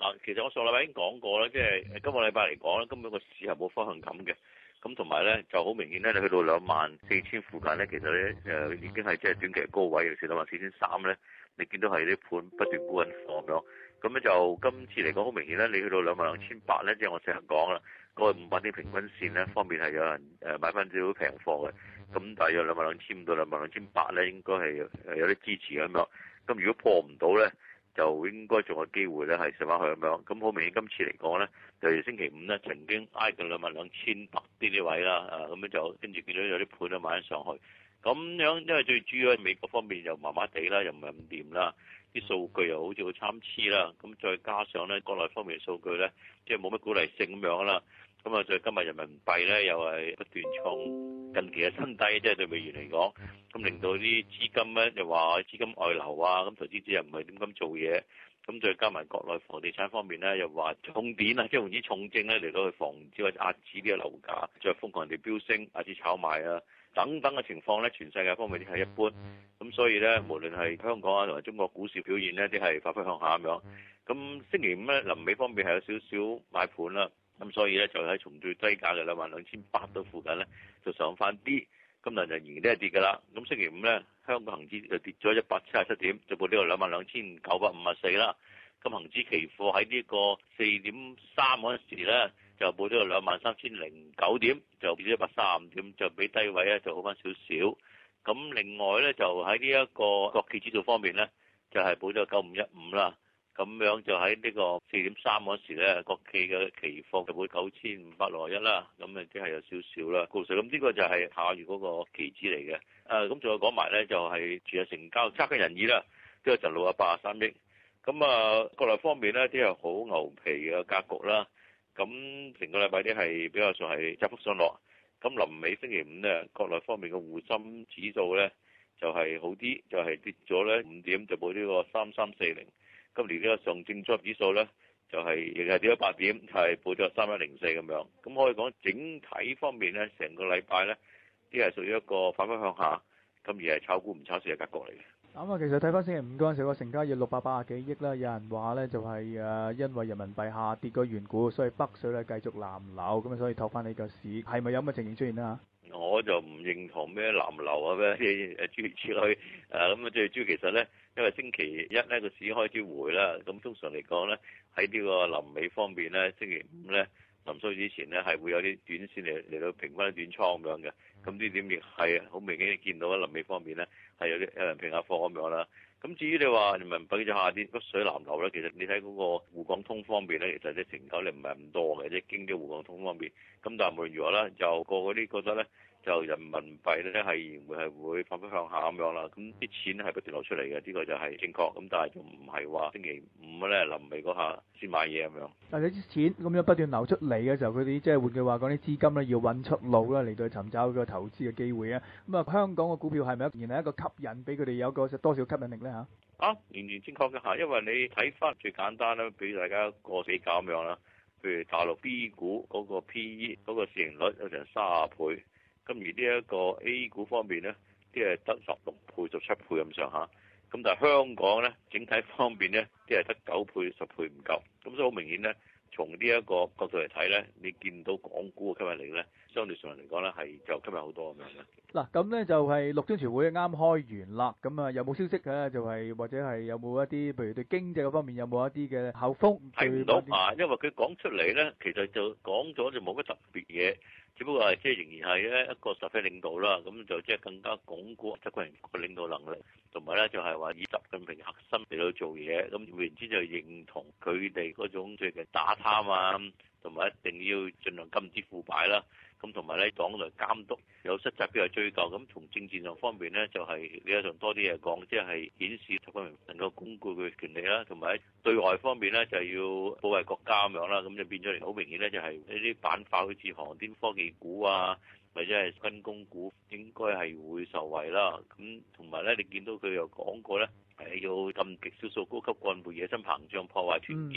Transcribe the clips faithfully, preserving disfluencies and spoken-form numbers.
啊，其實我上禮拜已經講過啦，即係今個禮拜嚟講咧，根本個市係冇方向感嘅。咁同埋咧就好明顯咧，你去到兩萬四千附近咧，其實咧誒已經係即係短期高位，尤其是兩萬四千三咧，你見到係啲盤不斷沽緊貨咁樣。咁咧就今次嚟講好明顯咧，你去到兩萬兩千八咧，即係我成日講啦，嗰個五百天平均線咧方面係有人誒買翻少少平貨嘅。咁大約兩萬兩千五到兩萬兩千八咧，應該係誒有啲支持咁樣。咁如果破唔到咧，就應該仲有機會咧係上翻去咁樣。咁好明顯今次嚟講咧，就係星期五咧曾經挨近兩萬兩千八啲啲位啦，啊咁樣就跟住見到有啲盤都買咗上去。咁樣因為最主要美國方面又麻麻地啦，又唔係咁掂啦，啲數據又好似好參差啦。咁再加上咧國內方面嘅數據咧，即係冇乜鼓勵性咁樣啦。咁啊，再今日人民幣咧又係不斷創近期嘅新低，即係對美元嚟講，咁令到啲資金咧又話資金外流啊，咁投資者又唔係點咁做嘢，咁再加埋國內房地產方面咧又話重點啊，即係用啲重症咧嚟到去防止或者壓止呢個樓價，再瘋狂人哋飆升、壓止炒賣啊等等嘅情況咧，全世界方面都係一般，咁所以咧無論係香港啊同埋中國股市表現咧，都係發揮向下咁樣。咁星期五咧臨尾方面係有少少買盤啦。咁所以咧就喺從最低價嘅兩萬兩千八到附近咧就上翻啲，咁但就仍然都係跌㗎啦。咁星期五咧香港恆指就跌咗一百七十七點，就報呢個兩萬兩千九百五十四啦。咁恆指期貨喺呢個四點三嗰陣時咧就報呢個兩萬三千零九點，就跌咗一百三十五點，就比低位咧就好翻少少。咁另外咧就喺呢一個國企指數方面咧就係報咗九五一五啦。咁樣就喺呢個四點三嗰時咧，國企嘅期貨就會九千五百六十一啦，咁啊即係有少少啦，高水。咁呢個就係下月嗰個期指嚟嘅。誒咁仲有講埋咧，就係全日成交差嘅人意啦，都有就六百八十三億。咁啊，國內方面咧啲係好牛皮嘅格局啦。咁成個禮拜啲係比較上係窄幅上落。咁臨尾星期五咧，國內方面嘅滬深指數咧就係好啲，就係跌咗咧五點，就報呢個三三四零。今年呢個上證綜合指數咧，就係亦係跌咗八點，係報咗三一零四咁樣。咁可以講整體方面咧，成個禮拜咧，啲係屬於一個反覆向下，咁而係炒股唔炒市嘅格局嚟嘅。 咁啊，其實睇翻星期五嗰陣時，個成交要六百八十幾億啦。有人話咧，就係誒因為人民幣下跌個緣故，所以北水咧繼續南流，咁啊，所以托翻你個市，係咪有咁嘅情形出現啊？ 我就唔認同咩南流啊咩誒諸如此類，誒咁啊最主要其實咧，因為星期一咧個市開始回啦，咁通常嚟講咧喺呢個臨尾方面咧，星期五咧臨收之前咧係會有啲短線嚟嚟到平翻啲短倉咁樣嘅，咁呢點亦係好明顯見到喺臨尾方面咧係有啲有人平下貨咁樣啦。咁至於你話人民幣就下跌北水南流咧，其實你睇嗰個滬港通方面咧，其實啲成交量唔係咁多嘅，即係經啲滬港通方面。咁但係無論如何咧，就個嗰啲覺得咧，就人民幣咧係會係會反覆向下咁樣啦。咁啲錢係不斷流出嚟嘅，呢、這個就係正確。咁但係就唔係話星期五咧臨尾嗰下先買嘢咁樣。 但係啲錢咁樣不斷流出嚟嘅時候，佢哋即係換句話講，啲資金咧要揾出路啦，嚟到尋找個投資嘅機會啊。咁啊，香港嘅股票係咪仍然係一個吸引，俾佢哋有個多少吸引力咧嚇？ 啊，完全正確嘅嚇，因為你睇翻最簡單啦，俾大家個比較咁樣啦。譬如大陸 B 股嗰個 P E 嗰個市盈率有成三十倍，咁而呢一個 A 股方面咧，啲係得十六倍、十七倍咁上下。咁但係香港咧，整體方面咧，啲係得九倍、十倍唔夠。咁所以好明顯咧，從呢一個角度嚟睇咧，你見到港股嘅吸引力咧，相對上嚟講咧係就吸引好多咁樣嘅。 嗱，咁咧就係六中全會啱開完啦，咁啊有冇消息嘅？就係、是、或者係有冇一啲，譬如對經濟嗰方面有冇一啲嘅口風？ 睇唔到啊，因為佢講出嚟咧，其實就講咗就冇乜特別嘢，只不過係即係仍然係咧一個實際領導啦，咁就即係更加鞏固習近平個領導能力，同埋咧就係話以習近平核心嚟到做嘢，咁換言之就認同佢哋嗰種最近打貪啊，同埋一定要盡量禁止腐敗啦。咁同埋咧，黨內監督有失責必有追究。咁從政治上方面咧，就係理論上多啲嘢講，即係顯示習近平能夠鞏固佢嘅權力啦，同埋對外方面咧就要保衛國家咁樣啦。咁就變咗嚟好明顯咧，就係呢啲板塊好似航天科技股啊，或者係軍工股，應該係會受惠啦。咁同埋咧，你見到佢又講過咧，係要禁極少數高級幹部野心膨脹，破壞團結。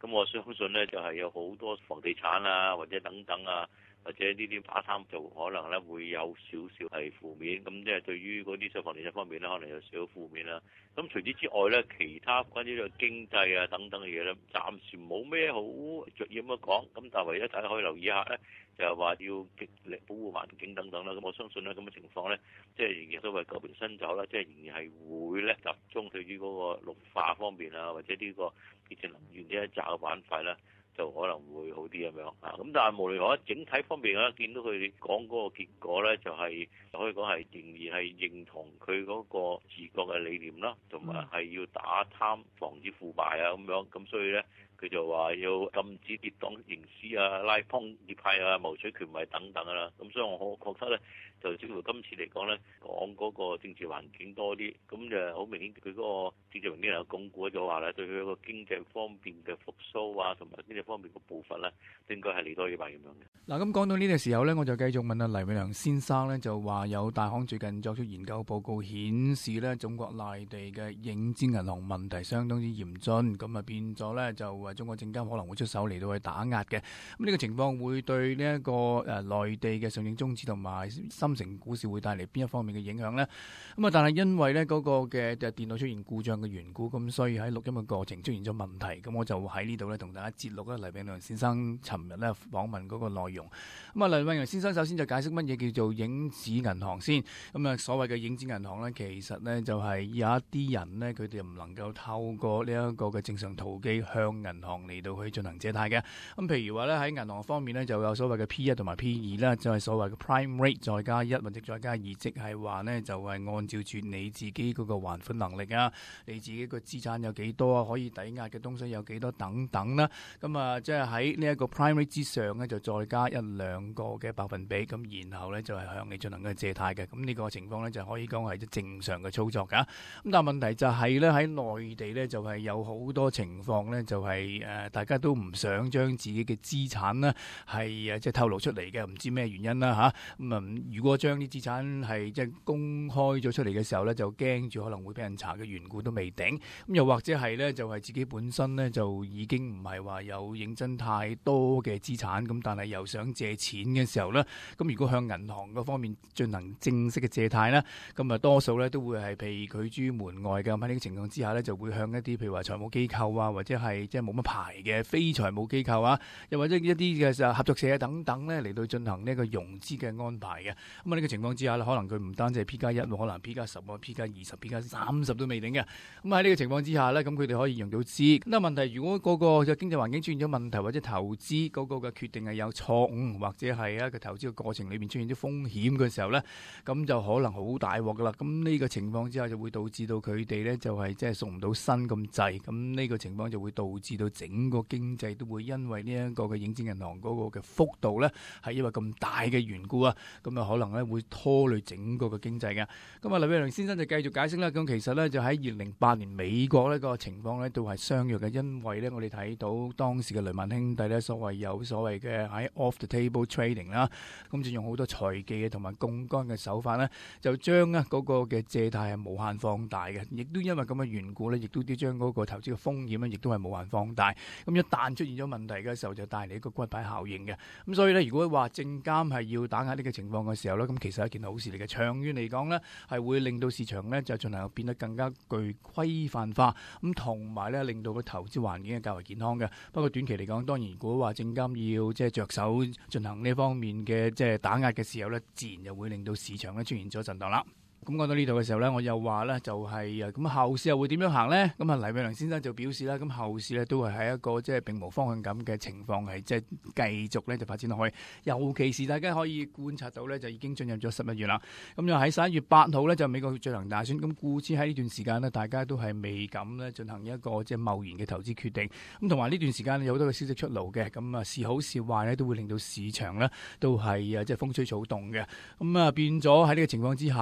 咁我相信咧就係有好多房地產啊或者等等啊，或者呢啲打貪就可能咧會有少少係負面，咁即係對於嗰啲房地產方面咧可能有少少負面啦。咁除此之外咧，其他關於呢個經濟啊等等嘅嘢咧，暫時冇咩好着意咁樣講。咁但係唯一大家可以留意一下咧，就係話要極力保護環境等等啦。咁我相信咧咁嘅情況咧，即係仍然所謂舊瓶新酒啦，即係仍然係會咧集中對於嗰個綠化方面啊，或者呢個潔淨能源呢一紮嘅板塊咧，就可能會好啲咁樣啊。咁但係無論如何，整體方面咧，見到佢哋講嗰個結果咧，就係可以講係仍然係認同佢嗰個治國嘅理念啦，同埋係要打貪、防止腐敗啊咁樣。咁所以咧，佢就話要禁止結黨營私啊、拉幫結派啊、謀取權位等等啦。咁所以我覺得咧，就似乎今次嚟講咧，講嗰個政治環境多啲，咁就好明顯佢嗰個政治環境又鞏固咗話咧，對佢個經濟方面嘅復甦啊，同埋經濟方面嘅步伐咧，應該係利多於弊咁樣嘅。 嗱，咁講到呢個時候咧，我就繼續問阿黎永良先生咧，就話有大行最近作出研究報告顯示咧，中國內地嘅影子銀行問題相當之嚴峻，咁啊變咗咧就誒中國證監可能會出手嚟到去打壓嘅。咁呢個情況會對呢一個誒內地嘅上證綜指同埋深成股市會帶嚟邊一方面嘅影響呢？咁啊，但係因為咧嗰個嘅電腦出現故障嘅緣故，咁所以喺錄音嘅過程出現咗問題。咁我就喺呢度咧同大家節錄咧黎永良先生尋日咧訪問嗰個內容。咁啊，黎永良先生首先就解釋乜嘢叫做影子銀行先。咁啊，所謂嘅影子銀行咧，其實咧就係有一啲人咧，佢哋唔能夠透過呢一個嘅正常途徑向銀行嚟到去進行借貸嘅。咁譬如話咧喺銀行方面咧，就有所謂嘅 P 一同埋 P 二啦，就係所謂嘅 Prime Rate 再加一或者再加二，即係話咧就係按照住你自己嗰個還款能力啊，你自己個資產有幾多啊，可以抵押嘅東西有幾多等等啦。咁啊，即係喺呢一個 Prime Rate 之上咧，就再加一兩個嘅百分比，咁然後咧就係向你進行嘅借貸嘅。咁呢個情況咧就可以講係正常嘅操作㗎。咁但係問題就係咧喺內地咧就係有好多情況咧就係誒大家都唔想將自己嘅資產咧係誒即係透露出嚟嘅，唔知咩原因啦嚇。咁啊，如果將啲資產係即係公開咗出嚟嘅時候咧，就驚住可能會俾人查嘅緣故都未定。咁又或者係咧就係自己本身咧就已經唔係話有認真太多嘅資產，咁但係又想借錢嘅時候咧，咁如果向銀行嗰方面進行正式嘅借貸咧，咁啊多數咧都會係被拒諸門外嘅。咁喺呢個情況之下咧，就會向一啲譬如話財務機構啊，或者係即係冇乜牌嘅非財務機構啊，又或者一啲嘅合作社等等咧嚟到進行呢個融資嘅安排嘅。咁啊呢個情況之下咧，可能佢唔單止係 P 加一，可能 P 加十、P 加二十、P 加三十都未定嘅。咁喺呢個情況之下咧，咁佢哋可以用到資。咁但係問題，如果嗰個嘅經濟環境出現咗問題，或者投資嗰個嘅決定係有錯誤，或者係一個投資嘅過程裏面出現啲風險嘅時候咧，咁就可能好大鑊噶啦。咁呢個情況之下就會導致到佢哋咧就係即係送唔到身咁滯。咁呢個情況就會導致到整個經濟都會因為呢一個嘅影子銀行嗰個嘅幅度咧係因為咁大嘅緣故啊，咁啊可能咧會拖累整個嘅經濟嘅。咁啊，黎永良先生就繼續解釋啦。咁其實咧就喺二零零八年美國呢個情況咧都係相若嘅，因為咧我哋睇到當時嘅雷曼兄弟咧所謂有所謂嘅喺 off the table trading 啦，咁就用好多財技同埋槓桿嘅手法咧，就將啊嗰個嘅借貸係無限放大嘅，亦都因為咁嘅緣故咧，亦都啲將嗰個投資嘅風險咧，亦都係無限放大。咁一旦出現咗問題嘅時候，就帶嚟一個骨牌效應嘅。咁所以咧，如果話證監係要打壓呢個情況嘅時候咧，咁其實係一件好事嚟嘅。長遠嚟講咧，係會令到市場咧就進行變得更加具規範化，咁同埋咧令到個投資環境係較為健康嘅。不過短期嚟講，當然如果話證監要即係着手進行呢方面嘅即係打壓嘅時候咧，自然就會令到市場咧出現咗震盪啦。咁講到呢度嘅時候呢，我又話呢就係誒咁後市又會點樣行呢？咁啊黎永良先生就表示啦，咁後市呢都係喺一個即係並無方向感嘅情況，係即係繼續呢就發展落去。尤其是大家可以觀察到呢，就已經進入咗十一月啦。咁就喺十一月八號呢，就美國進行大選。咁故此喺呢段時間呢，大家都係未敢呢進行一個即係貿然嘅投資決定。咁同埋呢段時間有好多嘅消息出爐嘅，咁啊是好是壞呢，都會令到市場呢都係誒即係風吹草動嘅。咁啊變咗喺呢個情況之下呢，就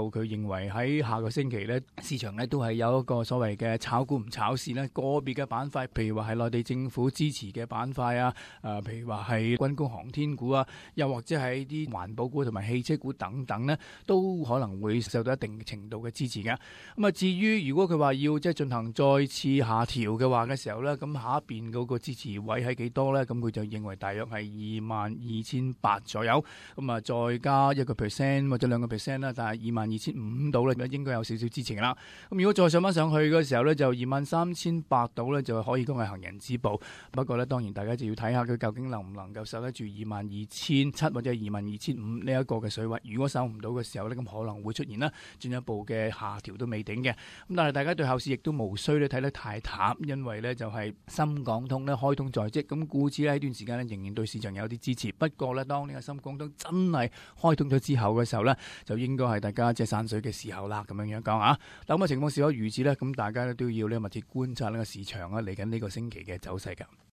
就佢認為喺下個星期咧，市場咧都係有一個所謂嘅炒股唔炒市咧，個別嘅板塊，譬如話係內地政府支持嘅板塊啊，誒、呃，譬如話係軍工航天股啊，又或者係啲環保股同埋汽車股等等咧，都可能會受到一定程度嘅支持嘅。咁啊，至於如果佢話要即係進行再次下調嘅話嘅時候咧，咁下一邊嗰個支持位係幾多咧？咁佢就認為大約係二萬二千八左右，咁啊再加一個 percent 或者兩個 percent 啦，但係二萬二千五度咧，應該有少少支持啦。咁如果再上翻上去嘅時候咧，就二萬三千八度咧，就可以講係行人止步。不過咧，當然大家就要睇下佢究竟能唔能夠守得住二萬二千七或者二萬二千五呢一個嘅水位。如果守唔到嘅時候咧，咁可能會出現啦進一步嘅下調都未定嘅。咁但係大家對後市亦都無需咧睇得太淡，因為咧就係深港通咧開通在即，咁故此喺呢段時間咧仍然對市場有啲支持。不過咧，當呢個深港通真係開通咗之後嘅時候咧，就應該係大家即係散水嘅時候啦，咁樣樣講啊。嗱，咁嘅情況是否如此咧？咁大家咧都要咧密切觀察呢個市場啊嚟緊呢個星期嘅走勢㗎。